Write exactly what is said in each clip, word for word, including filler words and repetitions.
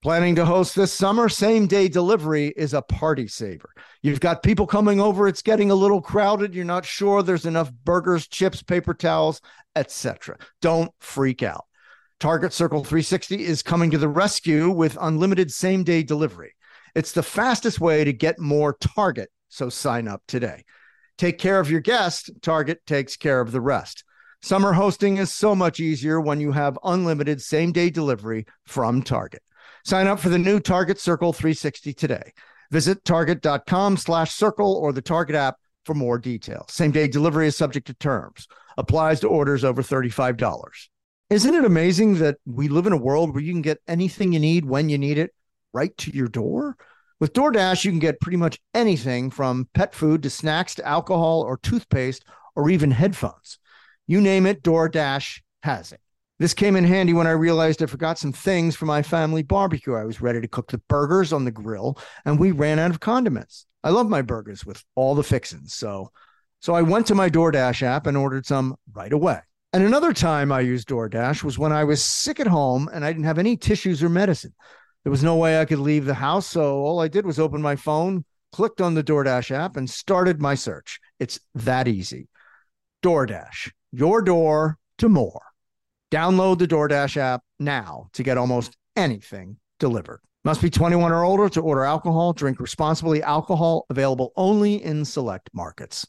Planning to host this summer? Same-day delivery is a party saver. You've got people coming over. It's getting a little crowded. You're not sure there's enough burgers, chips, paper towels, et cetera. Don't freak out. Target Circle three sixty is coming to the rescue with unlimited same-day delivery. It's the fastest way to get more Target, so sign up today. Take care of your guest. Target takes care of the rest. Summer hosting is so much easier when you have unlimited same-day delivery from Target. Sign up for the new Target Circle three sixty today. Visit target.com slash circle or the Target app for more details. Same-day delivery is subject to terms. Applies to orders over thirty-five dollars. Isn't it amazing that we live in a world where you can get anything you need when you need it right to your door? With DoorDash, you can get pretty much anything from pet food to snacks to alcohol or toothpaste or even headphones. You name it, DoorDash has it. This came in handy when I realized I forgot some things for my family barbecue. I was ready to cook the burgers on the grill, and we ran out of condiments. I love my burgers with all the fixins, so so I went to my DoorDash app and ordered some right away. And another time I used DoorDash was when I was sick at home and I didn't have any tissues or medicine. There was no way I could leave the house, so all I did was open my phone, clicked on the DoorDash app, and started my search. It's that easy. DoorDash, your door to more. Download the DoorDash app now to get almost anything delivered. Must be twenty-one or older to order alcohol. Drink responsibly. Alcohol available only in select markets.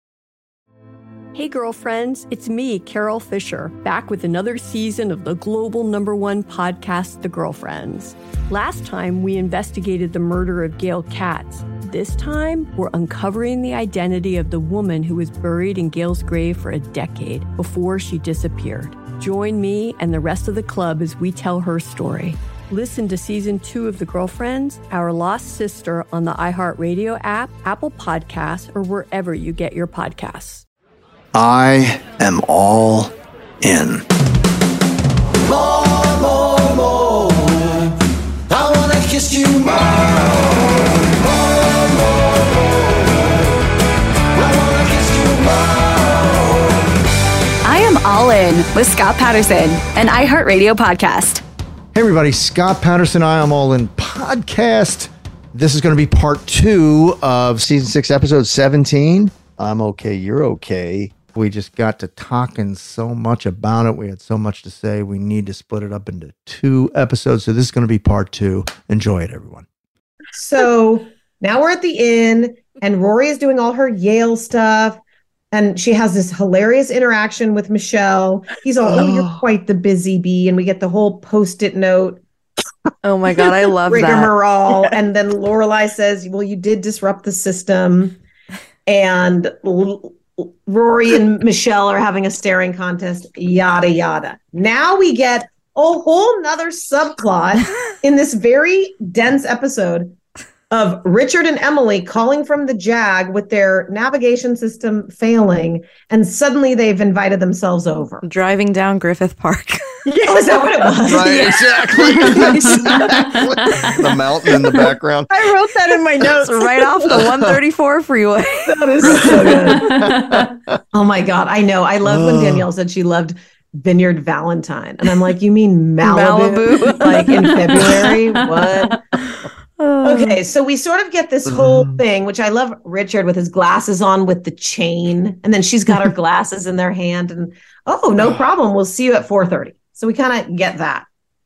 Hey girlfriends, it's me, Carol Fisher, back with another season of the global number one podcast, The Girlfriends. Last time, we investigated the murder of Gail Katz. This time, we're uncovering the identity of the woman who was buried in Gail's grave for a decade before she disappeared. Join me and the rest of the club as we tell her story. Listen to season two of The Girlfriends, Our Lost Sister on the iHeartRadio app, Apple Podcasts, or wherever you get your podcasts. I am all in. More, more, more. I wanna kiss you more. More, more, more. I wanna kiss you more. I am all in with Scott Patterson, an iHeartRadio podcast. Hey everybody, Scott Patterson, I Am All In podcast. This is going to be part two of season six, episode seventeen. I'm okay, you're okay. We just got to talking so much about it. We had so much to say. We need to split it up into two episodes. So this is going to be part two. Enjoy it, everyone. So now we're at the inn and Rory is doing all her Yale stuff. And she has this hilarious interaction with Michelle. He's all, oh, you're quite the busy bee. And we get the whole Post-it note. Oh my God, I love that. Rigmarole. And then Lorelai says, well, you did disrupt the system. And L- Rory and Michelle are having a staring contest, yada, yada. Now we get a whole nother subplot in this very dense episode of Richard and Emily calling from the Jag with their navigation system failing, and suddenly they've invited themselves over. Driving down Griffith Park. Yeah, is that what it was? Right, Yeah. exactly. exactly. The mountain in the background. I wrote that in my notes. It's right off the one thirty-four freeway. That is so good. Oh my God. I know. I love when Danielle said she loved Vineyard Valentine. And I'm like, you mean Malibu? Malibu. Like in February? What? Okay, so we sort of get this whole thing, which I love Richard with his glasses on with the chain. And then she's got her glasses in their hand. And, oh, no problem. We'll see you at four thirty. So we kind of get that.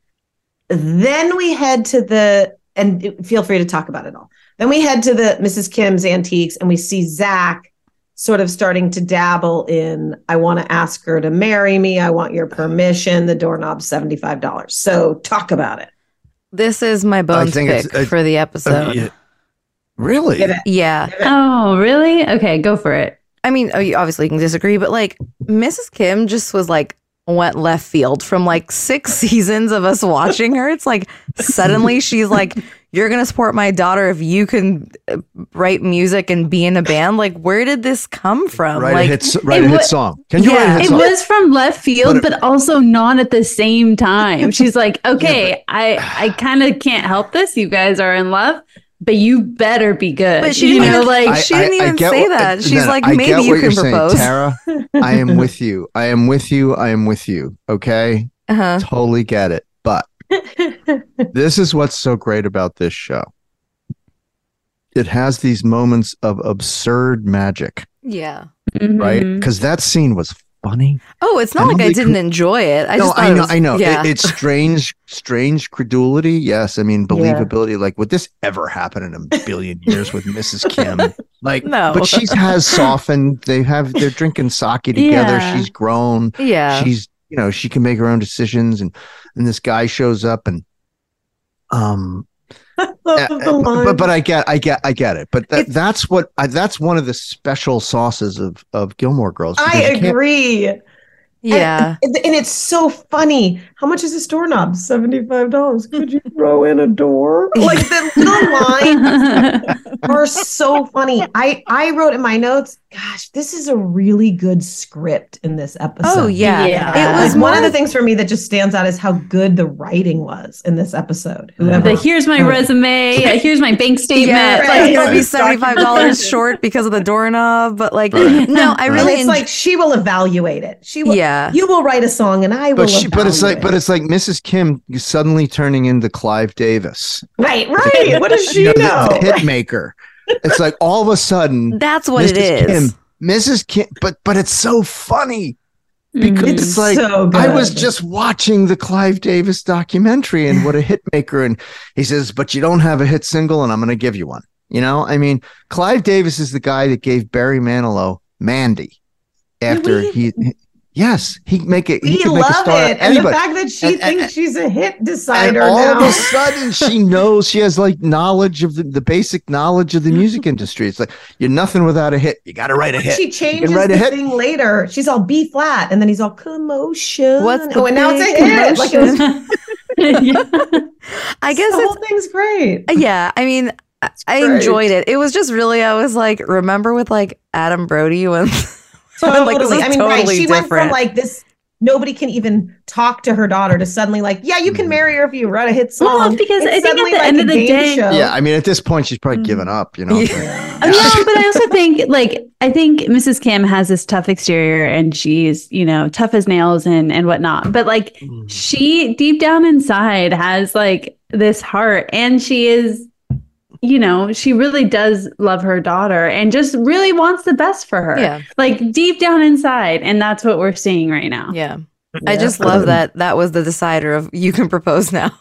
Then we head to the, and feel free to talk about it all. Then we head to the Missus Kim's Antiques and we see Zach sort of starting to dabble in, I want to ask her to marry me. I want your permission. The doorknob's seventy-five dollars. So talk about it. This is my bones pick uh, for the episode. Uh, yeah. Really? Yeah. Oh, really? Okay, go for it. I mean, obviously you can disagree, but like Missus Kim just was like went left field from like six seasons of us watching her. It's like suddenly she's like, you're going to support my daughter if you can write music and be in a band. Like, where did this come from? Write like, a hit, write a hit song. Can you yeah, write a hit it song? was from left field, but, it, but also not at the same time. She's like, okay, yeah, but, I, I kind of can't help this. You guys are in love, but you better be good. But she you didn't know, even, like I, she didn't I, even I say what, that. She's no, like, I maybe you can propose. Saying, Tara, I am with you. I am with you. I am with you. Okay. Uh-huh. Totally get it. But This is what's so great about this show. It has these moments of absurd magic, Yeah. right? Because that scene was funny. Oh, it's not like I Emily didn't Coo- enjoy it. I no, just thought I it know, was- I know. Yeah. It, it's strange, strange credulity. Yes, I mean believability. Like, would this ever happen in a billion years with Missus Kim? Like, No. but she has softened. They have. They're drinking sake together. Yeah. She's grown. yeah. She's, you know, she can make her own decisions. And and this guy shows up and, um. Love Uh, the line. but but I get I get I get it. But that, It's- that's what I, that's one of the special sauces of of Gilmore Girls. because I you can't- agree. yeah. And, and it's so funny. How much is a door knob? seventy-five dollars. Could you throw in a door? Like the little lines are so funny. I, I wrote in my notes, gosh, this is a really good script in this episode. Oh yeah. Yeah. It was Like, one more of the things for me that just stands out is how good the writing was in this episode. Whoever. The here's my resume. uh, Here's my bank statement. Yeah, it's Right. like gonna be Right. seventy-five dollars short because of the doorknob, but like Right. no, I and really it's enj- like she will evaluate it. She will. Yeah. You will write a song, and I will. But she, but it's like evaluate but it. it's like Missus Kim suddenly turning into Clive Davis, right, right. What does she You know? the, the hit maker. It's like all of a sudden that's what Missus it is. Kim, Missus Kim, but but it's so funny because Mhm. it's like so good. I was just watching the Clive Davis documentary and what a hit maker, and he says, but you don't have a hit single, and I'm going to give you one. You know, I mean, Clive Davis is the guy that gave Barry Manilow Mandy after we- he. Yes, he make it. He We could make a love star. it, and Anybody. the fact that she And- thinks and- she's a hit And decider all now. of a sudden, she knows she has like knowledge of the, the basic knowledge of the music industry. It's like you're nothing without a hit. You got to write a hit. She You changes can write the a hit. thing later. She's all B flat, and then he's all commotion. What's the oh, and now it's a big hit. Like it was, commotion? I guess the it's whole thing's great. yeah. I mean, I, I great. enjoyed it. It was just really. I was like, remember with like Adam Brody when Totally. like this is I mean, totally right? She went different. from like this. Nobody can even talk to her daughter to suddenly like, yeah, you can marry her if you write a hit song. Well, because It's I think at suddenly the like end a of the game day- show. Yeah, I mean, at this point, she's probably given up. You know. Yeah. No, but I also think like I think Missus Kim has this tough exterior and she's, you know, tough as nails and and whatnot. But like she deep down inside has like this heart and she is, you know, she really does love her daughter and just really wants the best for her. Yeah. Like deep down inside. And that's what we're seeing right now. yeah. I just love that that was the decider of you can propose now.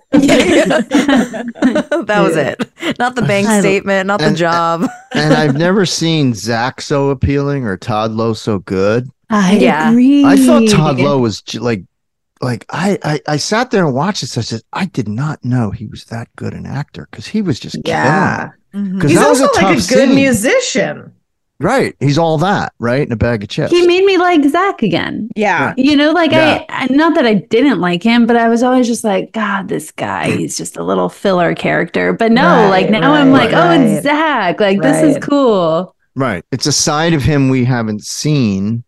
That was it. Not the bank I- statement, not the And- job. And I've never seen Zach so appealing or Todd Lowe so good. I Yeah. agree. I thought Todd Lowe was j- like, like I, I, I sat there and watched this. I said, I did not know he was that good an actor because he was just Yeah. killing. Because He's that was also a like tough a good scene. musician. Right? He's all that, right? In a bag of chips. He made me like Zach again. Yeah. You know, like Yeah. I, I, not that I didn't like him, but I was always just like, God, this guy, he's just a little filler character. But no, Right, like now I'm right, like, oh, right. it's Zach. Like this is Right. cool. Right. It's a side of him we haven't seen,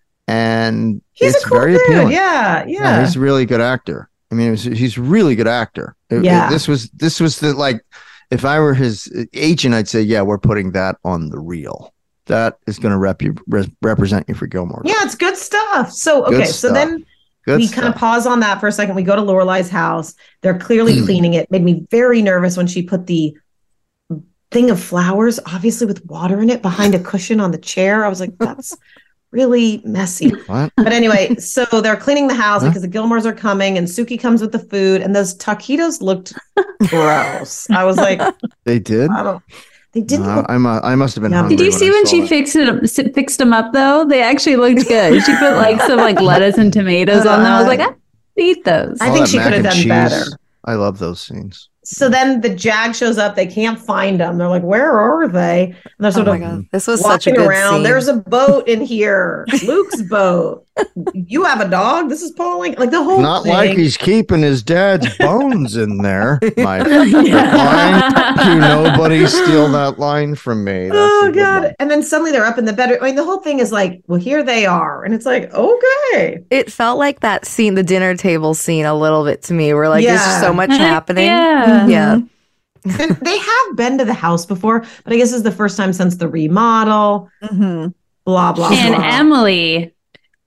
and He's it's a cool very dude. appealing. Yeah, Yeah, yeah. he's a really good actor. I mean, it was, he's a really good actor. It- it- Yeah. this was this was the like, if I were his agent, I'd say, yeah, we're putting that on the reel. That is going to rep you re- represent you for Gilmore. Yeah, it's good stuff. So Good okay, so stuff. then Good we stuff. kind of pause on that for a second. We go to Lorelai's house. They're clearly cleaning it. Made me very nervous when she put the thing of flowers, obviously with water in it, behind a cushion on the chair. I was like, that's really messy. What? But anyway, so they're cleaning the house Huh? because the Gilmores are coming, and Suki comes with the food, and those taquitos looked gross. I was like, They did. I don't. They didn't. No, look I'm a, I must have been. Yeah. hungry Did you see I when saw she it. fixed it, up- fixed them up though? They actually looked good. She put like some like lettuce and tomatoes on them. I was like, I eat those. I All think that she mac could have and done cheese. better. I love those scenes. So then the Jag shows up. They can't find them. They're like, "Where are they?" And they're Oh sort my of god, this was such a walking good around. scene. There's a boat in here. Luke's boat. You have a dog. This is Pauline. Like the whole Not thing. like he's keeping his dad's bones in there. My Yeah. line. Do nobody steal that line from me. That's Oh a good god! one. And then suddenly they're up in the bedroom. I mean, the whole thing is like, well, here they are, and it's like, okay, It felt like that scene, the dinner table scene, a little bit to me. Where like there's just Yeah. so much happening. Yeah. Yeah. and they have been to the house before, but I guess it's the first time since the remodel. Mm-hmm. Blah blah. And blah. Emily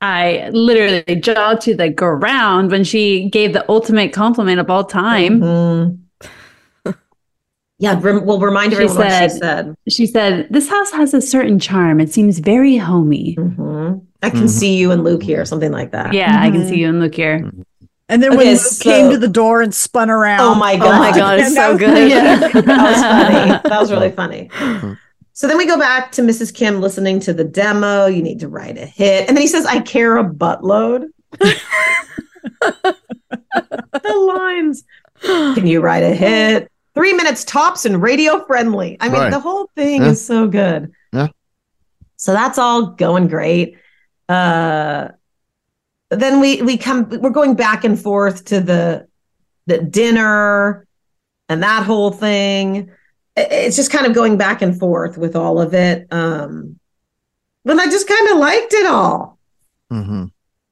I literally jaw to the ground when she gave the ultimate compliment of all time. Mm-hmm. Yeah, rem- we'll remind She everyone what she said- said. She said, "This house has a certain charm. It seems very homey." Mm-hmm. I can Mhm. see you and Luke here, something like that. Yeah, I can Mhm. see you and Luke here. And then Okay, when Luke so- came to the door and spun around. Oh my god! Oh my God, it's And so that was- good. Yeah. That was funny. That was really funny. So then we go back to Missus Kim listening to the demo. You need to write a hit, and then he says, "I care a buttload." The lines. Can you write a hit? Three minutes tops and radio friendly. I mean, Right. the whole thing Yeah. is so good. Yeah. So that's all going great. Uh, then we we come. We're going back and forth to the the dinner and that whole thing. It- It's just kind of going back and forth with all of it. Um, but I just kind of liked it all. Mm-hmm.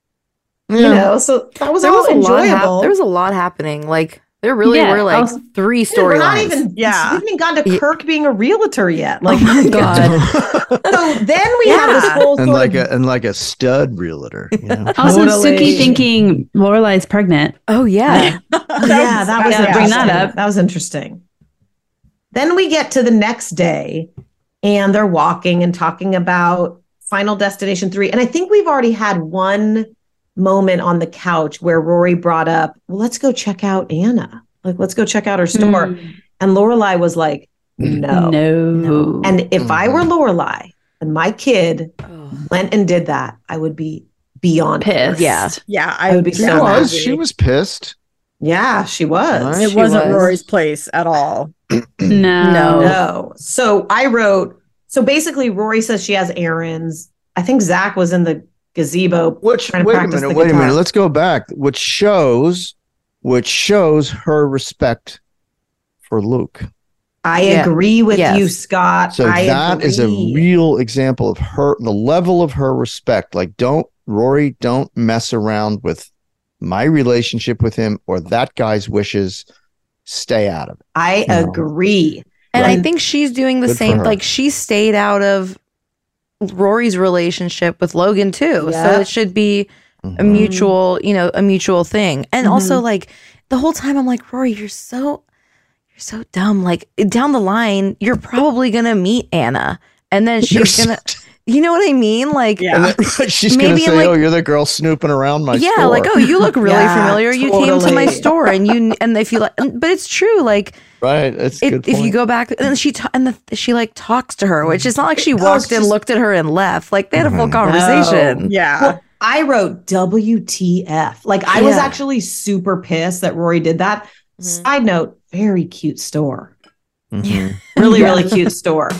You know, so that was There all was a lot. Hap- enjoyable. there was a lot happening. Like there really Yeah, were like also- three Dude, we're not storylines. even Yeah. we haven't even gone to Yeah. Kirk being a realtor yet. Like, Oh my God. so then we have this Yeah. whole and sort like of a and like a stud realtor. You know? Also, Totally. Suki thinking Lorelai's pregnant. Oh yeah. yeah, that was Yeah, bring that interesting. up. That was interesting. Then we get to the next day, and they're walking and talking about Final Destination three, and I think we've already had one moment on the couch where Rory brought up, "Well, let's go check out Anna. Like, let's go check out her store." Mm. And Lorelai was like, "No." No. And if I were Mhm. Lorelai and my kid Oh. went and did that, I would be beyond Pissed. pissed. Yeah. Yeah, I I would be She so was. happy. She was pissed. Yeah, she was. Right. It She wasn't was. Rory's place at all. No. No. No. So I wrote, so basically Rory says she has errands. I think Zach was in the gazebo. Which trying to wait a practice minute, the wait a guitar. minute. Let's go back. Which shows, which shows her respect for Luke. I Yeah. agree with Yes. you, Scott. So I that is a agree. real example of her, the level of her respect. Like, don't Rory, don't mess around with my relationship with him or that guy's wishes. Stay out of it. I No. agree. And Right. I think she's doing the Good for same. her. Like she stayed out of Rory's relationship with Logan too. Yeah. So it should be a Mhm. mutual, you know, a mutual thing. And Mhm. also like the whole time I'm like, Rory, you're so you're so dumb. Like down the line, you're probably gonna meet Anna. And then You're she's gonna you know what I mean? Like Yeah. And then she's going Maybe to in, say, like- "Oh, you're the girl snooping around my yeah, store." like, oh, you look really Yeah, familiar. You came to my totally. store and you and if you like but it's true, like right. That's a if, good if you point. go back and she ta- and the, she like talks to her, which is not like she Oh, it's walked in, just- looked at her, and left. Like they had a full Mhm. conversation. Yeah. Well, I wrote W T F. Like I was Yeah. actually super pissed that Rory did that. Mhm. Side note, very cute store. Mhm. Really, Yeah. really cute store.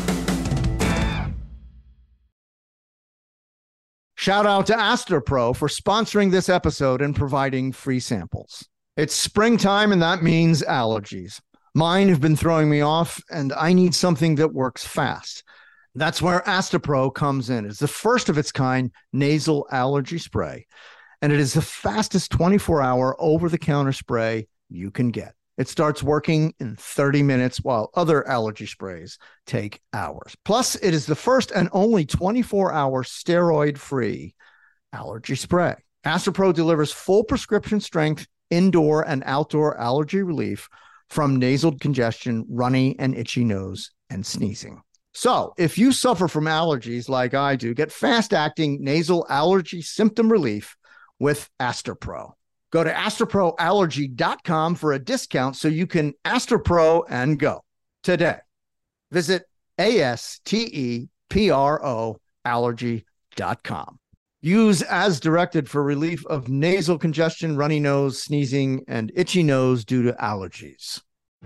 Shout out to Astropro for sponsoring this episode and providing free samples. It's springtime, and that means allergies. Mine have been throwing me off, and I need something that works fast. That's where Astropro comes in. It's the first of its kind nasal allergy spray, and it is the fastest twenty-four hour over-the-counter spray you can get. It starts working in thirty minutes, while other allergy sprays take hours. Plus, it is the first and only twenty-four hour steroid-free allergy spray. Astropro delivers full prescription strength indoor and outdoor allergy relief from nasal congestion, runny and itchy nose, and sneezing. So, if you suffer from allergies like I do, get fast-acting nasal allergy symptom relief with Astropro. Go to astropro allergy dot com for a discount so you can Astropro and go today. Visit A S T E P R O allergy dot com. Use as directed for relief of nasal congestion, runny nose, sneezing, and itchy nose due to allergies.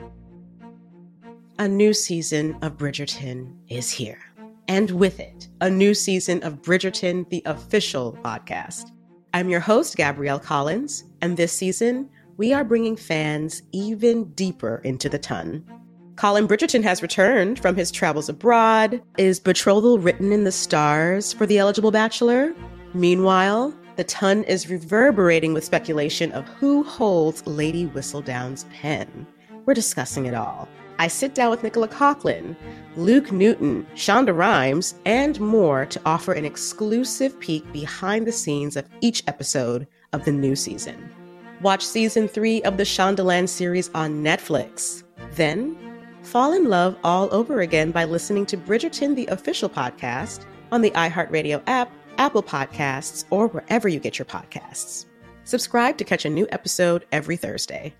A new season of Bridgerton is here. And with it, a new season of Bridgerton, the official podcast. I'm your host, Gabrielle Collins, and this season, we are bringing fans even deeper into the ton. Colin Bridgerton has returned from his travels abroad. Is betrothal written in the stars for the eligible bachelor? Meanwhile, the ton is reverberating with speculation of who holds Lady Whistledown's pen. We're discussing it all. I sit down with Nicola Coughlan, Luke Newton, Shonda Rhimes, and more to offer an exclusive peek behind the scenes of each episode of the new season. Watch season three of the Shondaland series on Netflix. Then, fall in love all over again by listening to Bridgerton, the official podcast, on the iHeartRadio app, Apple Podcasts, or wherever you get your podcasts. Subscribe to catch a new episode every Thursday.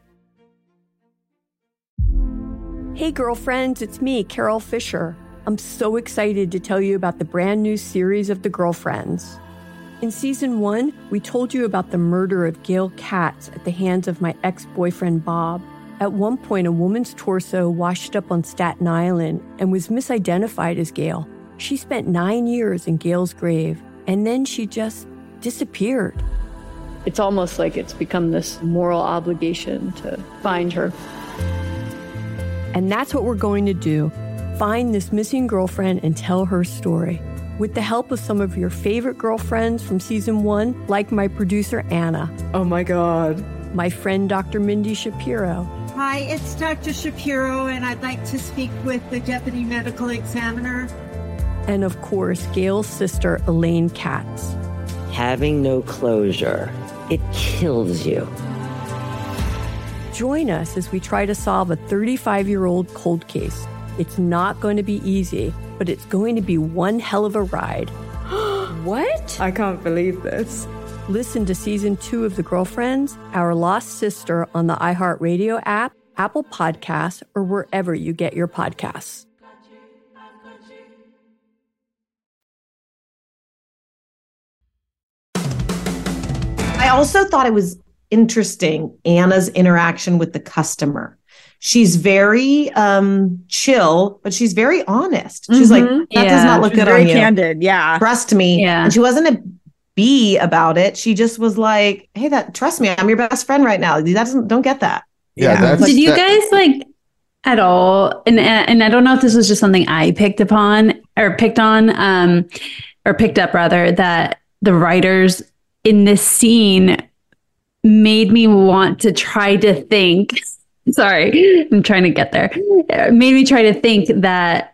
Hey girlfriends, it's me, Carol Fisher. I'm so excited to tell you about the brand new series of The Girlfriends. In season one, we told you about the murder of Gail Katz at the hands of my ex-boyfriend Bob. At one point, a woman's torso washed up on Staten Island and was misidentified as Gail. She spent nine years in Gail's grave, and then she just disappeared. It's almost like it's become this moral obligation to find her. And that's what we're going to do. Find this missing girlfriend and tell her story. With the help of some of your favorite girlfriends from season one, like my producer, Anna. Oh my God. My friend, Doctor Mindy Shapiro. Hi, it's Doctor Shapiro, and I'd like to speak with the Deputy Medical Examiner. And of course, Gail's sister, Elaine Katz. Having no closure, it kills you. Join us as we try to solve a thirty-five-year-old cold case. It's not going to be easy, but it's going to be one hell of a ride. What? I can't believe this. Listen to season two of The Girlfriends, Our Lost Sister on the iHeartRadio app, Apple Podcasts, or wherever you get your podcasts. I also thought it was interesting, Anna's interaction with the customer. She's very um, chill, but she's very honest. She's Mm-hmm. like, that Yeah, does not look she's good very on you. candid, yeah. Trust me. Yeah. And she wasn't a bee about it. She just was like, hey, that trust me, I'm your best friend right now. That doesn't, don't get that. Yeah, that's, Did you that- guys like at all? And and I don't know if this was just something I picked upon or picked on, um, or picked up rather, that the writers in this scene made me want to try to think. Sorry, I'm trying to get there. It made me try to think that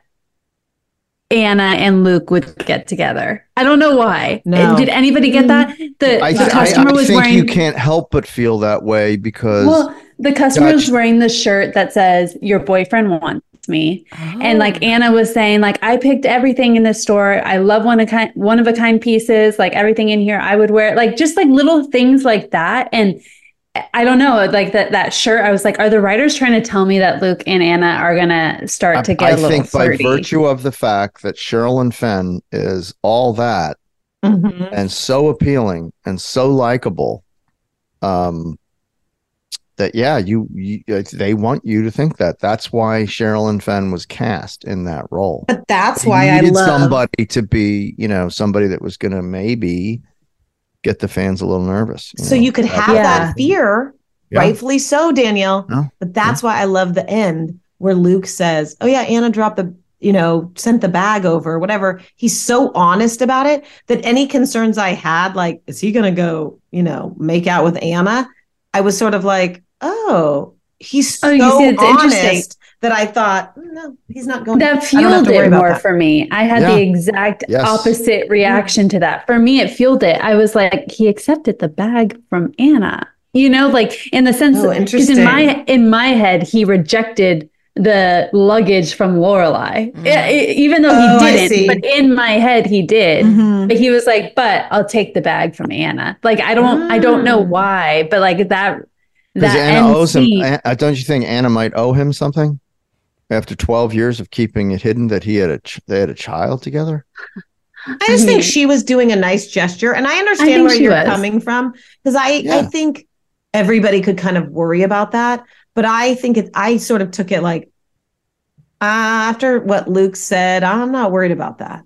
Anna and Luke would get together. I don't know why. No. Did anybody get that? The, I, the I- customer I was think wearing. you can't help but feel that way because Well, the customer was Gotcha. wearing the shirt that says "Your boyfriend wants me," and like Anna was saying, like I picked everything in this store. I love one of kind, one of a kind pieces. Like everything in here, I would wear. Like just like little things like that. And I don't know, like that that shirt. I was like, are the writers trying to tell me that Luke and Anna are gonna start to get I a little think flirty? by virtue of the fact that Sherilyn Fenn is all that Mhm. and so appealing and so likable, um, that yeah, you, you they want you to think that. That's why Sherilyn Fenn was cast in that role. But that's They why I needed love somebody to be, you know, somebody that was going to maybe get the fans a little nervous. so know. you could have Yeah. that fear, Yeah. rightfully so, Danielle. Yeah. But that's why I love the end where Luke says, oh yeah, Anna dropped the, you know, sent the bag over, whatever. He's so honest about it that any concerns I had, like, is he going to go, you know, make out with Anna? I was sort of like, oh, he's so Oh, you see, it's interesting. honest that I thought, no, he's not going That I don't have fueled to worry it about more that. for me. I had Yeah. the exact Yes. opposite reaction to that. For me, it fueled it. I was like, he accepted the bag from Anna. You know, like in the sense Oh, because in interesting. my in my head, he rejected the luggage from Lorelai, Mm. E- e- even though Oh, I he see. didn't. But in my head, he did. Mhm. But he was like, "But I'll take the bag from Anna." Like I don't, I don't know Mm. why, but like that. Because That Anna end owes him. scene- An- uh, Don't you think Anna might owe him something after twelve years of keeping it hidden that he had a ch- they had a child together? I just I mean- think she was doing a nice gesture, and I I understand think where she you're was. coming from because I I Yeah. think everybody could kind of worry about that, but I think it. I sort of took it like uh, after what Luke said, I'm not worried about that.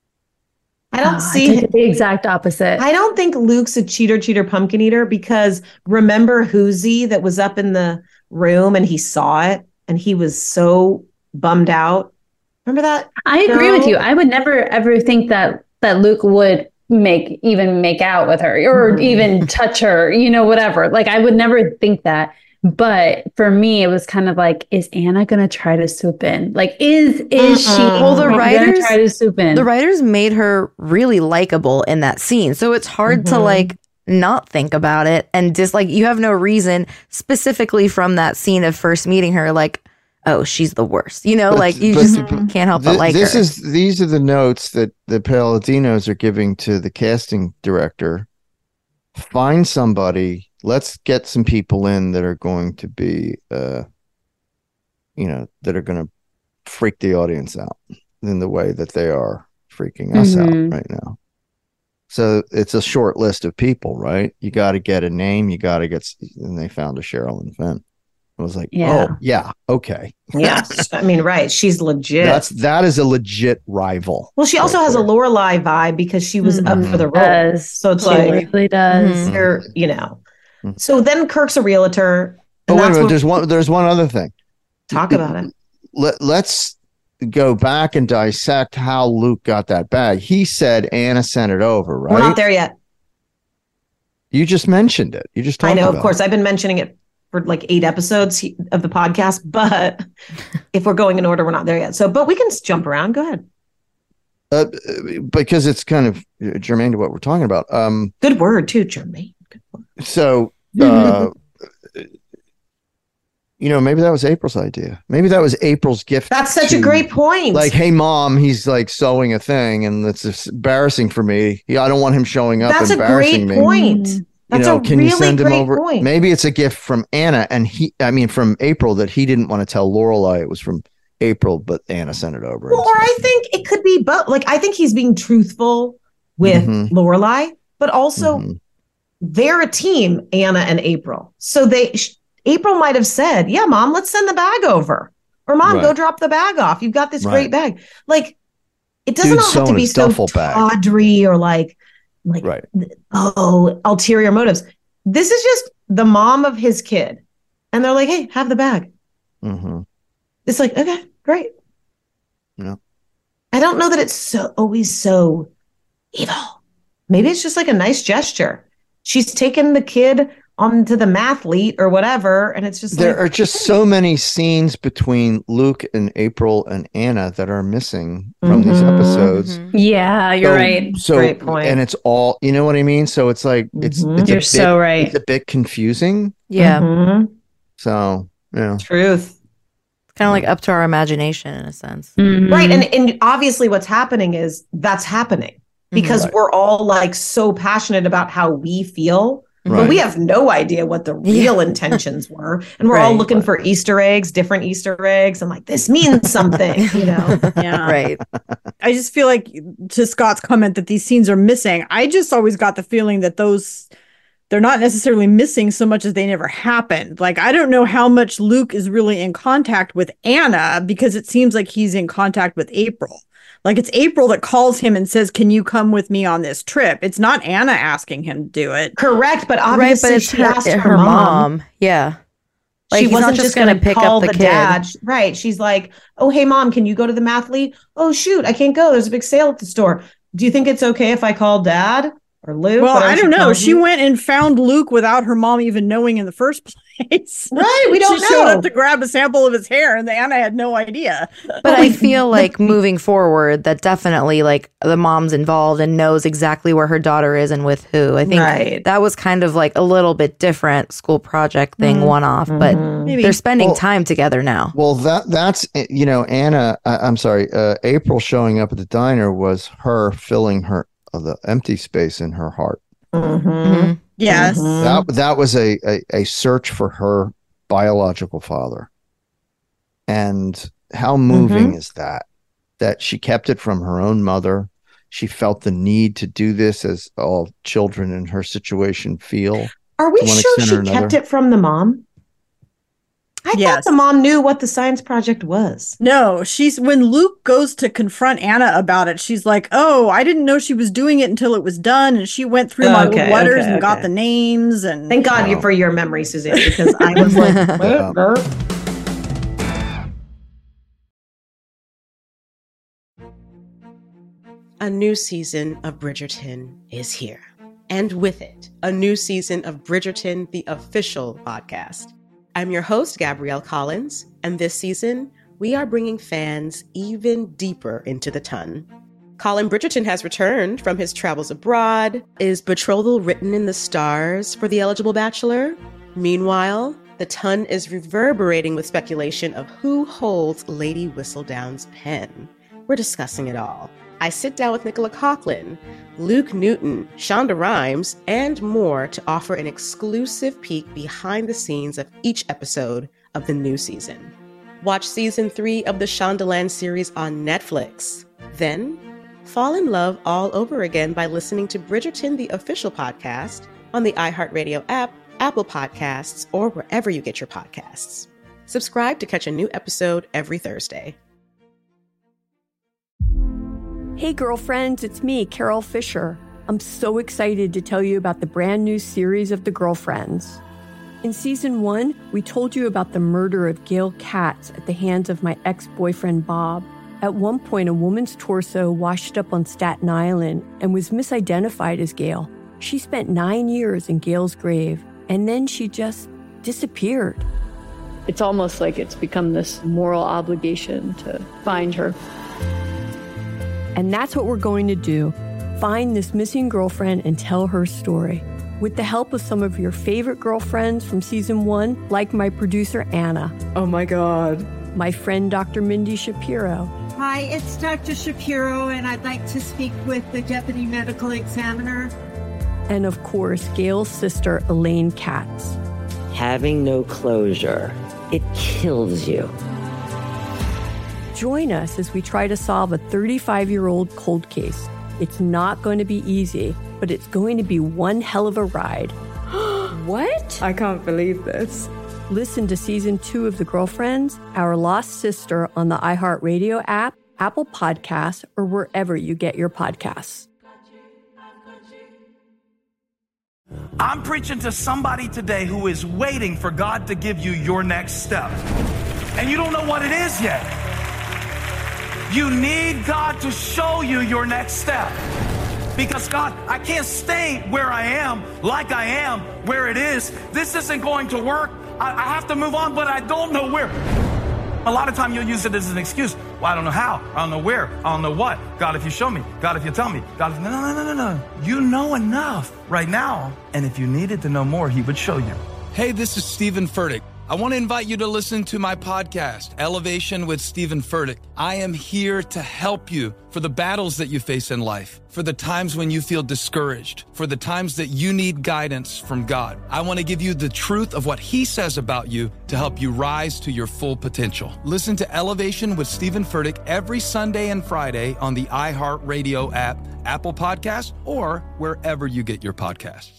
I don't Oh, see. I took it the exact opposite. I don't think Luke's a cheater, cheater, pumpkin eater because remember Hoosie that was up in the room and he saw it and he was so bummed out. Remember that? I agree with No. you. I would never ever think that that Luke would make even make out with her or Mhm. even touch her, you know, whatever. Like I would never think that. But for me, it was kind of like, is Anna going to try to swoop in? Like, is is she Well, the gonna writers try to swoop in? The writers made her really likable in that scene, so it's hard to Mhm. like not think about it and just like you have no reason specifically from that scene of first meeting her, like, oh, she's the worst, you know, But- like you but- just but can't help but Th- like this her. is these are the notes that the Paladinos are giving to the casting director. Find somebody. Let's get some people in that are going to be, uh, you know, that are going to freak the audience out in the way that they are freaking us Mhm. out right now. So it's a short list of people, right? You got to get a name. You got to get, s- and they found a Sherilyn Fenn. I was like, Yeah. oh yeah, okay. Yes. I mean, right. She's legit. That's that is a legit rival. well, she also right has there. a Lorelai vibe because she was up for the role. Does. So it's She like, really does. Mhm. you're, you know. So then Kirk's a realtor. Oh And wait a that's minute. what, There's one. There's one other thing. talk about it. Let Let's go back and dissect how Luke got that bag. He said Anna sent it over, right? We're not there yet. You just mentioned it. You just talked I know, about of course. it. I've been mentioning it for like eight episodes he- of the podcast, but if we're going in order, we're not there yet. So, but we can s- jump around. Go ahead. Uh, because it's kind of germane to what we're talking about. Um, Good word too, Jeremy. so, uh, you know, maybe that was April's idea. Maybe that was April's gift. That's such a to- great point. Like, hey, mom, he's like sewing a thing, and it's just embarrassing for me. Yeah, I don't want him showing up. That's a embarrassing great me. point. You That's know, a can really you send him great over? point. Maybe it's a gift from Anna, and he, I mean, from April, that he didn't want to tell Lorelai it was from April, but Anna sent it over. Well, or I think it could be both. Like, I think he's being truthful with Mhm. Lorelai, but also Mhm. they're a team, Anna and April. So they, sh- April might have said, "Yeah, mom, let's send the bag over," or "Mom, go Right. drop the bag off. You've got this Right. great bag." Like, it doesn't Dude's all have to sewing be his so duffel bag. tawdry or like, like, Right. oh, ulterior motives. This is just the mom of his kid, and they're like, "Hey, have the bag." Mm-hmm. It's like, okay, great. Yeah. I don't know that it's so always so evil. Maybe it's just like a nice gesture. She's taken the kid onto the mathlete or whatever, and it's just There like, are just so many scenes between Luke and April and Anna that are missing from these Mhm. episodes. Yeah, you're So- right. So, Great point. and it's all, you know what I mean? So it's like, it's, Mhm. it's a You're bit, so right. it's a bit confusing. Yeah, Mhm. So, yeah. Truth. kind of like up to our imagination in a sense. Mhm. Right. And, and obviously what's happening is that's happening because Right. we're all like so passionate about how we feel. But Right. we have no idea what the real intentions were. And we're all Right. looking for Easter eggs, different Easter eggs. And like, this means something, you know? Yeah. Right. I just feel like, to Scott's comment that these scenes are missing, I just always got the feeling that those, they're not necessarily missing so much as they never happened. Like, I don't know how much Luke is really in contact with Anna, because it seems like he's in contact with April. Like, it's April that calls him and says, "Can you come with me on this trip?" It's not Anna asking him to do it. Correct. But Right, obviously but it's she her, asked her, her mom. mom. Yeah. Like, She he's not wasn't just going to pick call up the, the, kid. dad. Sh- Right. She's like, "Oh, hey, mom, can you go to the mathlete?" "Oh, shoot, I can't go. There's a big sale at the store. Do you think it's okay if I call dad or Luke?" Well, Whatever I don't know. calls She you. went and found Luke without her mom even knowing in the first place. Right, we don't she showed know. up to grab a sample of his hair, and Anna had no idea. But I feel like moving forward, that definitely like the mom's involved and knows exactly where her daughter is and with who. I think Right. that was kind of like a little bit different school project thing, Mhm. one off, but Maybe. they're spending Well- time together now. Well, that that's, you know, Anna, I, I'm sorry, uh, April showing up at the diner was her filling her, uh, the empty space in her heart. Mhm. Mhm. Yes. Mhm. That that was a, a a search for her biological father. And how moving is that? That she kept it from her own mother. She felt the need to do this, as all children in her situation feel. Are we to one sure extent she or kept another. it from the mom? I Yes. thought the mom knew what the science project was. No, she's when Luke goes to confront Anna about it, she's like, "Oh, I didn't know she was doing it until it was done." And she went through my old Okay, letters okay, and got okay. the names. And Thank God you Wow. for your memory, Suzanne, because I was like, Yeah. "Girl." A new season of Bridgerton is here. And with it, a new season of Bridgerton, the official podcast. I'm your host, Gabrielle Collins, and this season, we are bringing fans even deeper into the ton. Colin Bridgerton has returned from his travels abroad. Is betrothal written in the stars for the eligible bachelor? Meanwhile, the ton is reverberating with speculation of who holds Lady Whistledown's pen. We're discussing it all. I sit down with Nicola Coughlan, Luke Newton, Shonda Rhimes, and more to offer an exclusive peek behind the scenes of each episode of the new season. Watch season three of the Shondaland series on Netflix. Then, fall in love all over again by listening to Bridgerton, the official podcast, on the iHeartRadio app, Apple Podcasts, or wherever you get your podcasts. Subscribe to catch a new episode every Thursday. Hey girlfriends, it's me, Carol Fisher. I'm so excited to tell you about the brand new series of The Girlfriends. In season one, we told you about the murder of Gail Katz at the hands of my ex-boyfriend Bob. At one point, a woman's torso washed up on Staten Island and was misidentified as Gail. She spent nine years in Gail's grave, and then she just disappeared. It's almost like it's become this moral obligation to find her. And that's what we're going to do. Find this missing girlfriend and tell her story. With the help of some of your favorite girlfriends from season one, like my producer, Anna. Oh my God. My friend, Doctor Mindy Shapiro. Hi, it's Doctor Shapiro, and I'd like to speak with the Deputy Medical Examiner. And of course, Gail's sister, Elaine Katz. Having no closure, it kills you. Join us as we try to solve a thirty-five-year-old cold case. It's not going to be easy, but it's going to be one hell of a ride. What? I can't believe this. Listen to season two of The Girlfriends, Our Lost Sister on the iHeartRadio app, Apple Podcasts, or wherever you get your podcasts. I'm preaching to somebody today who is waiting for God to give you your next step. And you don't know what it is yet. You need God to show you your next step. Because God, I can't stay where I am, like I am, where it is. This isn't going to work. I, I have to move on, but I don't know where. A lot of time you'll use it as an excuse. Well, I don't know how. I don't know where. I don't know what. God, if you show me. God, if you tell me. God, if... No, no, no, no, no. You know enough right now. And if you needed to know more, he would show you. Hey, this is Stephen Furtick. I want to invite you to listen to my podcast, Elevation with Stephen Furtick. I am here to help you for the battles that you face in life, for the times when you feel discouraged, for the times that you need guidance from God. I want to give you the truth of what he says about you to help you rise to your full potential. Listen to Elevation with Stephen Furtick every Sunday and Friday on the iHeartRadio app, Apple Podcasts, or wherever you get your podcasts.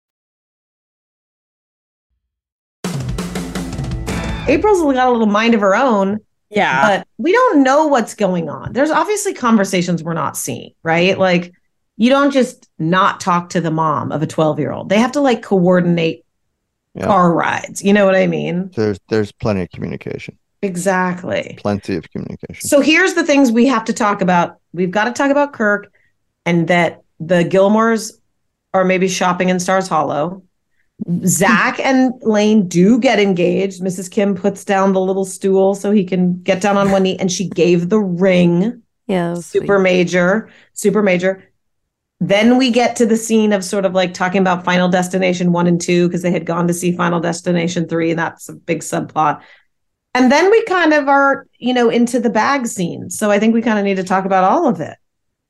April's got a little mind of her own. Yeah. But we don't know what's going on. There's obviously conversations we're not seeing, right? Like, you don't just not talk to the mom of a twelve-year-old. They have to, like, coordinate Yeah. car rides. You know what I mean? There's there's plenty of communication. Exactly. Plenty of communication. So here's the things we have to talk about. We've got to talk about Kirk and that the Gilmores are maybe shopping in Stars Hollow. Zach and Lane do get engaged. Missus Kim puts down the little stool so he can get down on one knee, and she gave the ring. Yeah, super sweet. major, super major. Then we get to the scene of sort of like talking about Final Destination one and two because they had gone to see Final Destination three, and that's a big subplot. And then we kind of are, you know, into the bag scene. So I think we kind of need to talk about all of it.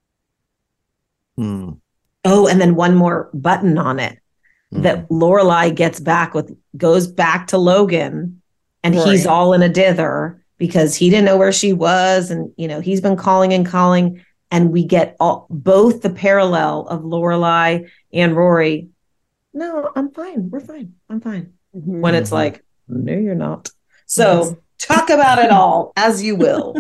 Hmm. Oh, and then one more button on it. That Lorelai gets back with, goes back to Logan, and Right. he's all in a dither because he didn't know where she was, and you know he's been calling and calling, and we get all both the parallel of Lorelai and Rory. No, I'm fine. We're fine. I'm fine. Mm-hmm. When it's like, no, you're not. So yes. Talk about it all as you will.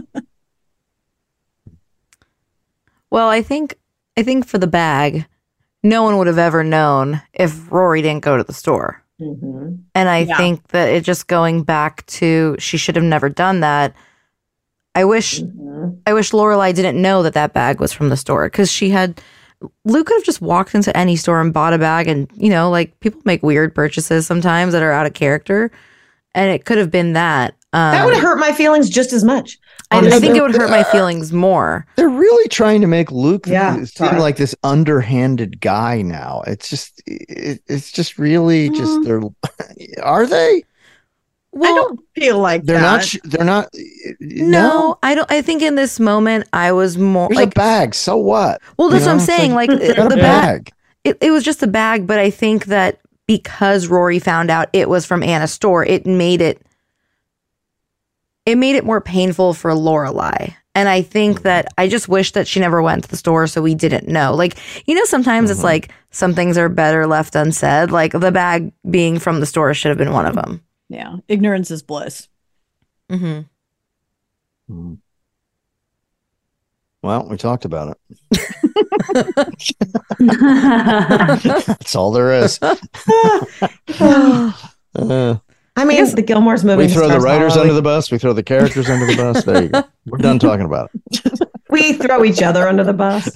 Well, I think I think for the bag, no one would have ever known if Rory didn't go to the store. Mm-hmm. And I Yeah. think that it just going back to she should have never done that. I wish Mm-hmm. I wish Lorelai didn't know that that bag was from the store because she had Luke could have just walked into any store and bought a bag, and you know, like people make weird purchases sometimes that are out of character. and it could have been that. Um, That would hurt my feelings just as much. I, I think Honestly. it would hurt my feelings more. They're really trying to make Luke Yeah, seem sorry. like this underhanded guy now. It's just, it, it's just really just. Mm. They're, are they? Well, I don't feel like They're that. not. sh- They're not. No, I don't. I think in this moment, I was more There's like, a bag. So what? well, that's You what I'm know, it's saying. Like, they got the a bag. bag. It, it was just a bag, but I think that because Rory found out it was from Anna's store, it made it it made it more painful for Lorelai. And I think that I just wish that she never went to the store so we didn't know. Like, you know, sometimes it's like some things are better left unsaid. Like the bag being from the store should have been one of them. Yeah, ignorance is bliss. Mm-hmm. Well, we talked about it. That's all there is. Uh, I mean, the Gilmore's moving. we throw the Stars writers Hollow. under the bus. We throw the characters under the bus. There you go. We're done talking about it. We throw each other under the bus.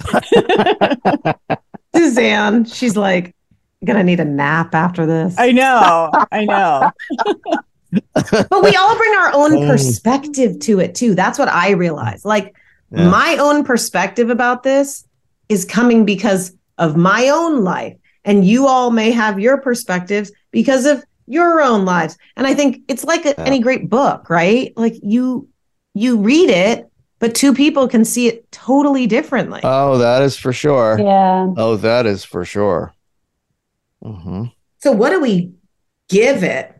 Suzanne, she's like, gonna need a nap after this. I know. I know. But we all bring our own Mm. perspective to it too. That's what I realize. Like Yeah. my own perspective about this is coming because of my own life. And you all may have your perspectives because of your own lives. And I think it's like a, Yeah. any great book, right? Like you you read it, but two people can see it totally differently. Oh, that is for sure. Yeah. Oh, that is for sure. hmm So what do we give it?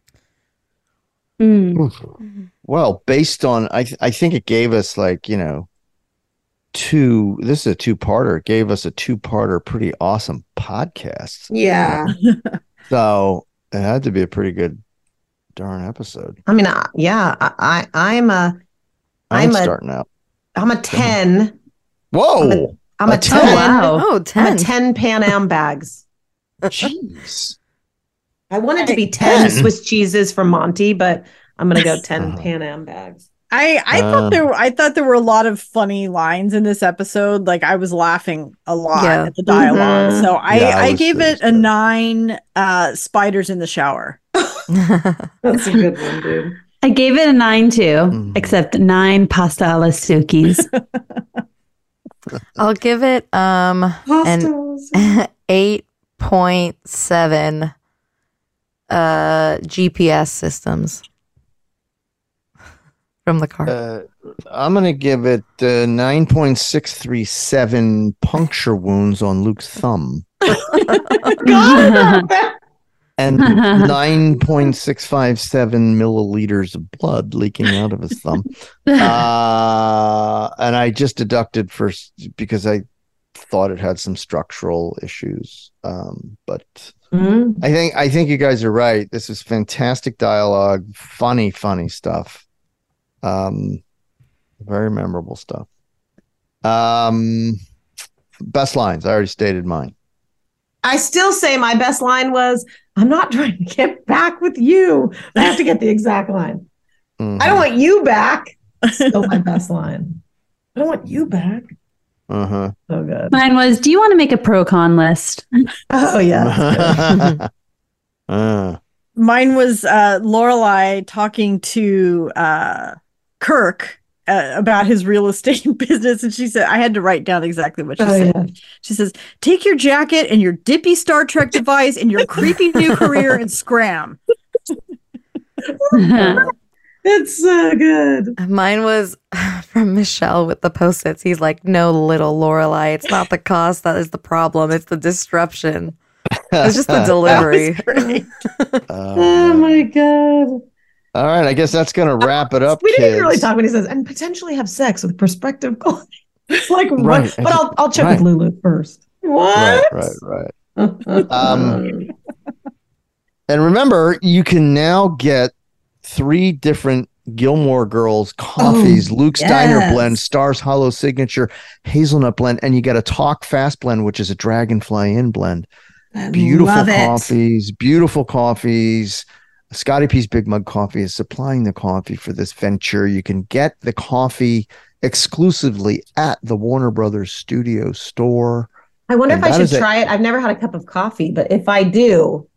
Mm. Well, based on, I th- I think it gave us like, you know, two, this is a two-parter. It gave us a two-parter, pretty awesome podcast. Yeah. So it had to be a pretty good darn episode. I mean, I, yeah, I, I I'm a I'm, I'm a- starting out. I'm a ten. Whoa. I'm a, A ten. ten? Wow. Oh, I'm ten. a ten Pan Am bags. Jeez. I wanted to be ten ten? Swiss cheeses from Monty, but I'm gonna go ten Uh-huh. Pan Am bags. I I Uh. thought there were, I thought there were a lot of funny lines in this episode. Like I was laughing a lot Yeah. at the dialogue. Mhm. So I Yeah, I I was- gave it it was a good. nine uh spiders in the shower. That's a good one, dude. I gave it a nine too, Mhm. except nine pasta alla Sukis. I'll give it um an eight point seven uh G P S systems from the car. Uh, I'm going to give it uh, nine point six three seven puncture wounds on Luke's thumb and nine point six five seven milliliters of blood leaking out of his thumb. Uh, and I just deducted first because I thought it had some structural issues. Um, but Mhm. I think I think you guys are right. This is fantastic dialogue, funny, funny stuff. Um, very memorable stuff. Um, best lines. I already stated mine. I still say my best line was, "I'm not trying to get back with you." I have to get the exact line. Mhm. I don't want you back. Still my best line. I don't want you back. Uh-huh. So good. Mine was, do you want to make a pro con list? Oh yeah. uh, Mine was uh Lorelai talking to uh Kirk uh, about his real estate business, and she said, I had to write down exactly what she Oh, said. yeah. She says, "Take your jacket and your dippy Star Trek device and your creepy new career and scram." It's so good. Mine was from Michelle with the post-its. He's like, "No, little Lorelai, it's not the cost that is the problem. It's the disruption." It's just the delivery. Great. Oh my god. all right, I guess that's gonna wrap it up, We didn't kids. even really talk when he says, "and potentially have sex with prospective goals." It's like, Right. what? But I'll I'll check Right. with Lulu first. Right, What? right, right. Um, and remember, you can now get three different Gilmore Girls coffees: Oh, Luke's Diner yes. Blend, Stars Hollow Signature Hazelnut Blend, and you get a Talk Fast Blend, which is a Dragonfly Inn blend. I Beautiful love it. coffees, beautiful coffees. Scotty P's Big Mug Coffee is supplying the coffee for this venture. You can get the coffee exclusively at the Warner Brothers Studio store. I wonder And if I that should is a- try it. I've never had a cup of coffee, but if I do,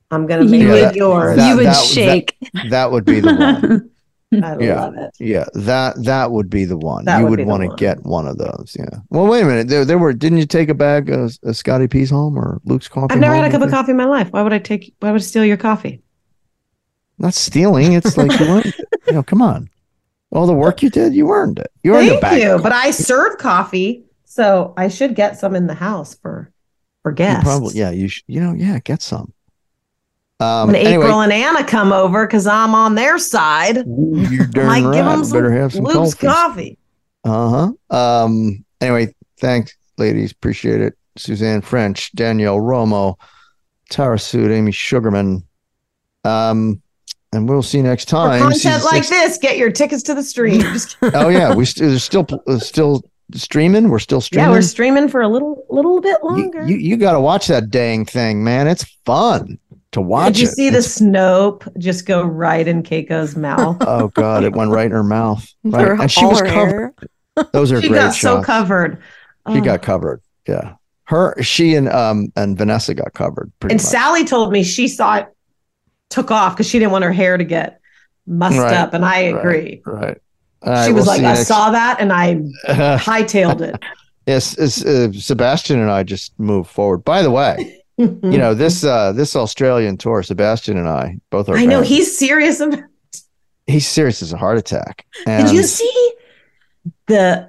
I'm gonna make You it would- yours. you would shake. That, that would be the one. I yeah. love it. Yeah, that that would be the one. That you would would, be the want to one. get one of those. Yeah. Well, wait a minute. There, there were. Didn't you take a bag of, of Scotty P's home or Luke's coffee? I've never home had a cup with of you? coffee in my life. Why would I take? Why would I steal your coffee? Not stealing. It's like you earned it. You know, come on. All the work you did, you earned it. You earned a Thank bag. you. of But I serve coffee, so I should get some in the house for for You guests. probably, yeah. You should. You know, yeah. Get some. Um. When anyway, April and Anna come over because I'm on their side, you're darn I might give right. them You some better have some Luke's coffees. coffee. Uh huh. Um. Anyway, thanks, ladies. Appreciate it. Suzanne French, Danielle Romo, Tara Sood, Amy Sugarman. Um, and we'll see you next For time. content Season like six- this, get your tickets to the stream. Just kidding. Oh yeah, we st- there's still uh, still streaming. We're still streaming. yeah, we're streaming for a little little bit you longer. you, you got to watch that dang thing, man. It's fun to watch Did you it. see the It's- Snope just go right in Keiko's mouth? Oh god, it went right in her mouth. Her- Right. And she all was her covered. Those are she great got so shots. covered. She Oh. got covered. Yeah. Her, she, and um, and Vanessa got covered. Pretty And much. Sally told me she saw it took off because she didn't want her hair to get mussed Right, up, and I right, agree. Right. She was like, I saw that, and I hightailed it. Yes, it's, uh, Sebastian and I just moved forward. By the way, you know this uh, this Australian tour. Sebastian and I both are. I know fans. he's serious about. he's serious as a heart attack. And Did you see the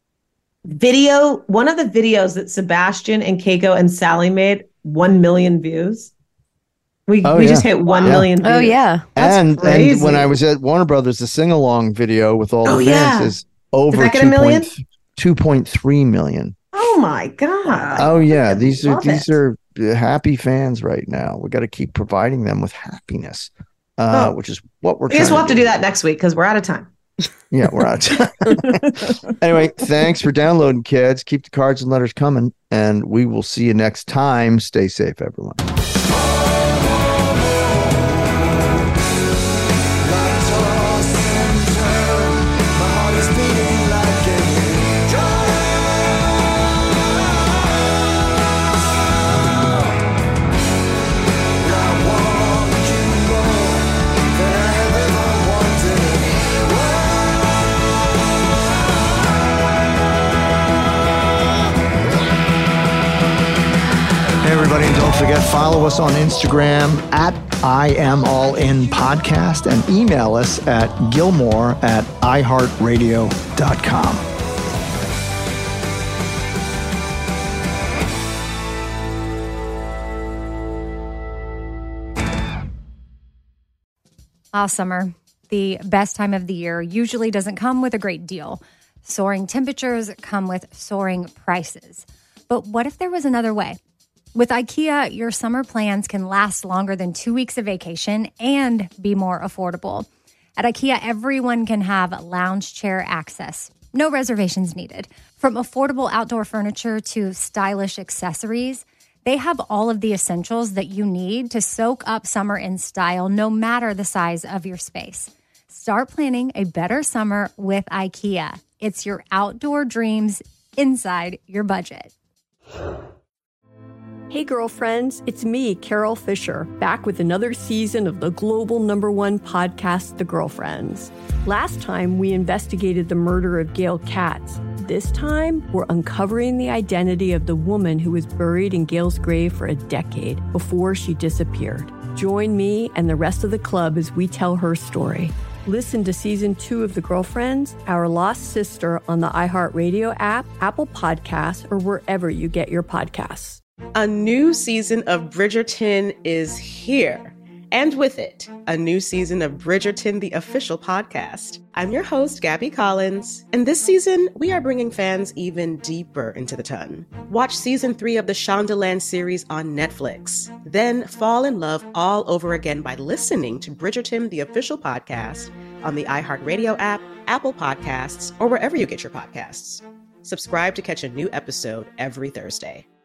video? One of the videos that Sebastian and Keiko and Sally made, one million views. We Oh, we yeah. just hit one Yeah. million views. Oh, yeah. That's and crazy. and when I was at Warner Brothers, the sing along video with all Oh, the yeah. fans is over Did that get a million? two point three million. Oh my god! Oh yeah, these are love these it. are happy fans right now. We got to keep providing them with happiness, uh, Oh. which is what we're. I guess trying we'll have to do that next week because we're out of time. Yeah, we're out. Anyway, thanks for downloading, kids. Keep the cards and letters coming, and we will see you next time. Stay safe, everyone. Hey, everybody, and don't forget, follow us on Instagram at I Am All In Podcast and email us at Gilmore at iHeartRadio dot com. Ah, summer, the best time of the year, usually doesn't come with a great deal. Soaring temperatures come with soaring prices. But what if there was another way? With IKEA, your summer plans can last longer than two weeks of vacation and be more affordable. At IKEA, everyone can have lounge chair access. No reservations needed. From affordable outdoor furniture to stylish accessories, they have all of the essentials that you need to soak up summer in style, no matter the size of your space. Start planning a better summer with IKEA. It's your outdoor dreams inside your budget. Hey, girlfriends, it's me, Carol Fisher, back with another season of the global number one podcast, The Girlfriends. Last time, we investigated the murder of Gail Katz. This time, we're uncovering the identity of the woman who was buried in Gail's grave for a decade before she disappeared. Join me and the rest of the club as we tell her story. Listen to season two of The Girlfriends, Our Lost Sister on the iHeartRadio app, Apple Podcasts, or wherever you get your podcasts. A new season of Bridgerton is here. And with it, a new season of Bridgerton, the official podcast. I'm your host, Gabby Collins, and this season, we are bringing fans even deeper into the ton. Watch season three of the Shondaland series on Netflix. Then fall in love all over again by listening to Bridgerton, the official podcast, on the iHeartRadio app, Apple Podcasts, or wherever you get your podcasts. Subscribe to catch a new episode every Thursday.